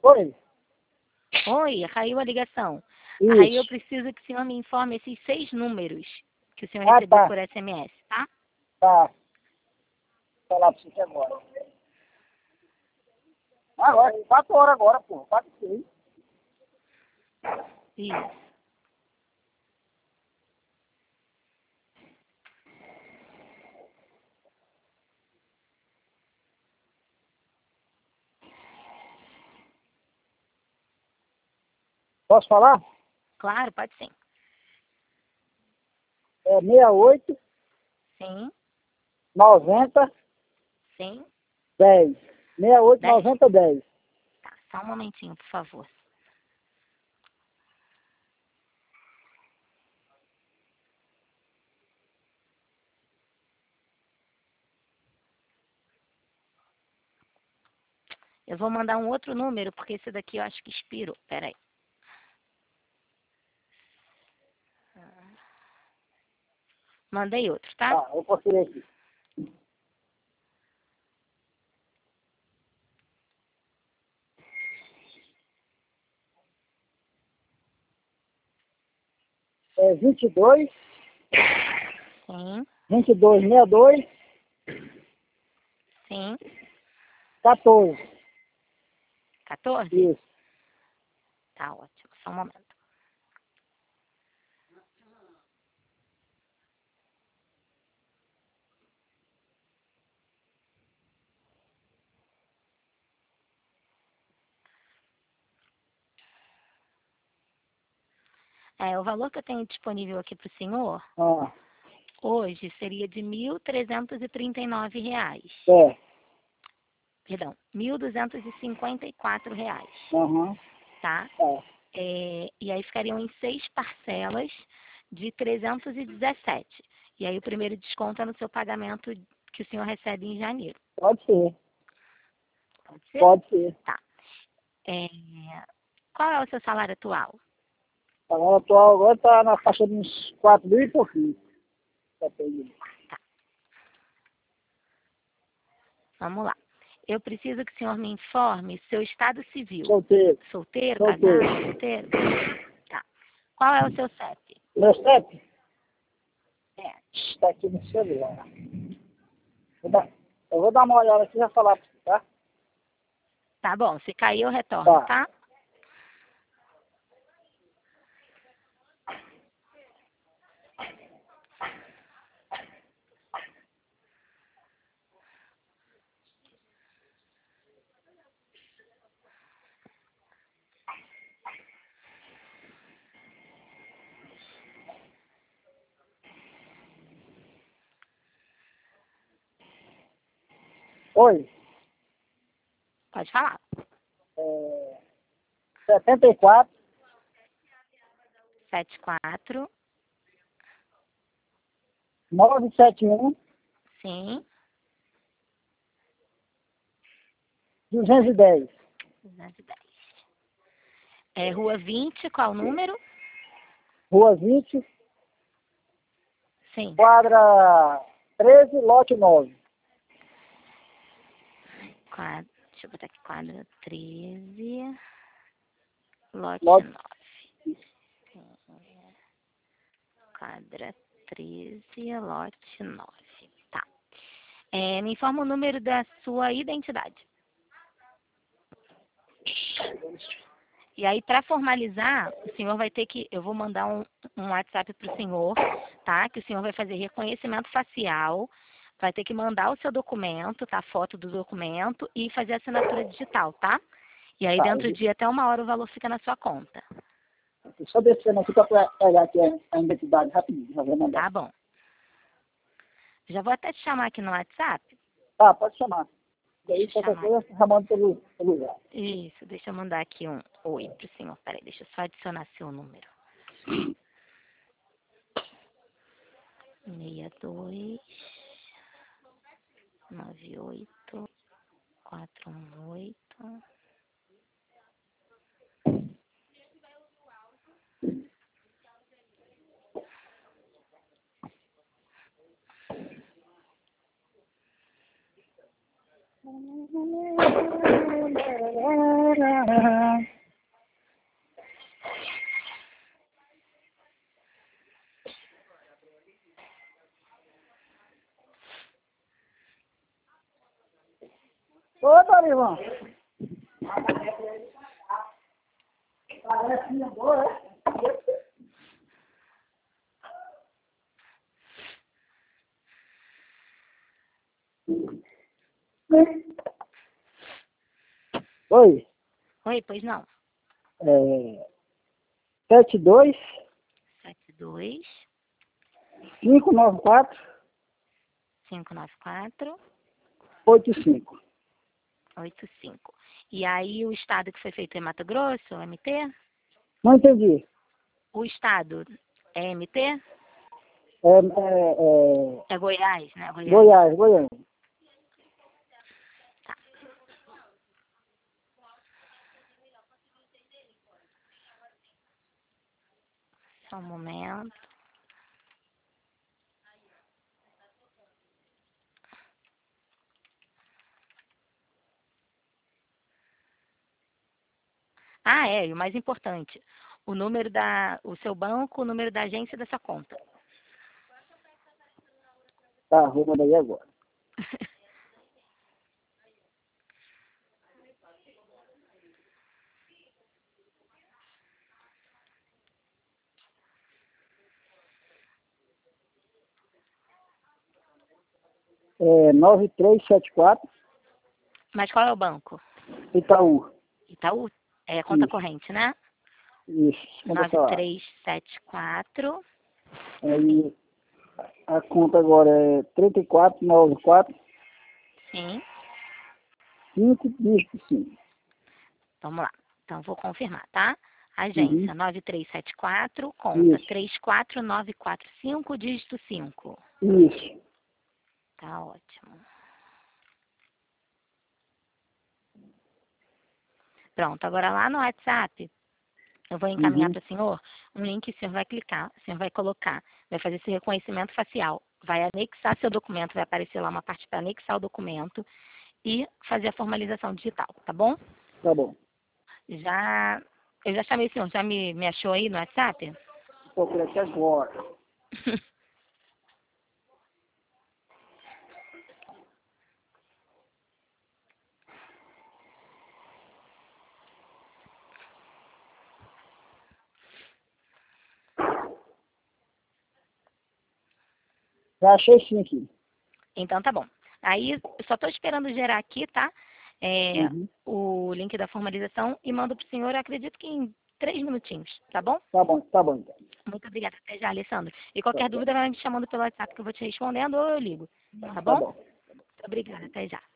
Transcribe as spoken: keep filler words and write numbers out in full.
Oi. Oi, caiu a ligação. Isso. Aí eu preciso que o senhor me informe esses seis números que o senhor Ah, recebeu tá. por S M S, tá? Tá. Vou falar pra você agora. Agora, quatro horas agora, pô. Quatro e seis. Isso. Posso falar? Claro, pode sim. É sessenta e oito, Sim, noventa, sim. dez. sessenta e oito, Dez? noventa, dez. Tá, só um momentinho, por favor. Eu vou mandar um outro número, porque esse daqui eu acho que expirou. Peraí. Mandei outro, tá? Tá, eu postei aqui. É vinte e dois, Sim, vinte e dois, sessenta e dois, sim. quatorze. quatorze? Isso. Tá ótimo, só um momento. É, o valor que eu tenho disponível aqui para o senhor, Ah, hoje, seria de mil trezentos e trinta e nove reais. é. Perdão, mil duzentos e cinquenta e quatro reais, Aham. tá? É. É, e aí ficariam em seis parcelas de trezentos e dezessete. E aí o primeiro desconto é no seu pagamento que o senhor recebe em janeiro. Pode ser. Pode ser? Pode ser. Tá. É, qual é o seu salário atual? O salário atual agora tá na faixa de uns quatro mil e pouquinho. Tá pegando. Tá, vamos lá. Eu preciso que o senhor me informe seu estado civil. Solteiro. Solteiro, Solteiro. casado, solteiro? Tá. Qual é o seu C E P? Meu C E P É. está aqui no celular. Vou dar- Eu vou dar uma olhada aqui e já falar pra você, tá? Tá bom, se cair eu retorno, Tá. tá? Oi. Pode falar. É... setenta e quatro, Sete quatro. novecentos e setenta e um, Sim. duzentos e dez. duzentos e dez. É Rua vinte, qual o número? Rua vinte, Sim. quadra treze, lote nove. Quadra, deixa eu botar aqui, quadra treze, lote Lote. nove. Quadra treze, lote nove. Tá. É, me informa o número da sua identidade. E aí, para formalizar, o senhor vai ter que. Eu vou mandar um, um WhatsApp para o senhor, tá? Que o senhor vai fazer reconhecimento facial, vai ter que mandar o seu documento, tá? Foto do documento e fazer assinatura digital, tá? E aí, Tá, dentro de até uma hora, o valor fica na sua conta. só descendo aqui para pegar aqui a, a identidade rapidinho, já vou mandar. Tá bom. Já vou até te chamar aqui no WhatsApp. Tá, pode chamar. Daí Deixa eu qualquer chamar. coisa, você manda pelo, pelo lugar. Isso, deixa eu mandar aqui um oi pro senhor. Peraí, deixa eu só adicionar seu número. seis dois nove oito quatro um oito. Ô, Dorival. Parece boa, é? Oi. Oi, pois não. É, sete dois, sete dois, cinco nove quatro, cinco nove quatro, oito cinco. oito cinco. E aí o estado que foi feito é Mato Grosso, M T? Não entendi. O estado é M T? É, é, É Goiás, né? é, Goiás. Goiás, Goiânia. Tá. Só um momento. Ah, é, e o mais importante, o número da, o seu banco, o número da agência da sua conta. Tá, vou mandar aí agora. É nove três sete quatro, Mas qual é o banco? Itaú. Itaú? É conta Isso, corrente, né? isso. Manda nove falar. três sete quatro, Aí a conta agora é três quatro nove quatro, sim. cinco, dígito cinco. Vamos lá. Então, vou confirmar, tá? Uhum. Agência nove três sete quatro, conta Isso, três quatro nove quatro cinco, dígito cinco. isso. Tá ótimo. Pronto, agora lá no WhatsApp, eu vou encaminhar Uhum. para o senhor um link que o senhor vai clicar, o senhor vai colocar, vai fazer esse reconhecimento facial, vai anexar seu documento, vai aparecer lá uma parte para anexar o documento e fazer a formalização digital, tá bom? Tá bom. Já, eu já chamei o senhor, já me, me achou aí no WhatsApp? Estou por aqui agora. Já achei sim aqui. Então tá bom. Aí eu só estou esperando gerar aqui, tá? É, Uhum. o link da formalização e mando para o senhor, eu acredito que em três minutinhos, tá bom? Tá bom, tá bom então. Muito obrigada. Até já, Alessandro. E Tá, qualquer tá, dúvida, vai me chamando pelo WhatsApp que eu vou te respondendo ou eu ligo, tá tá bom? bom. Muito obrigada. Até já.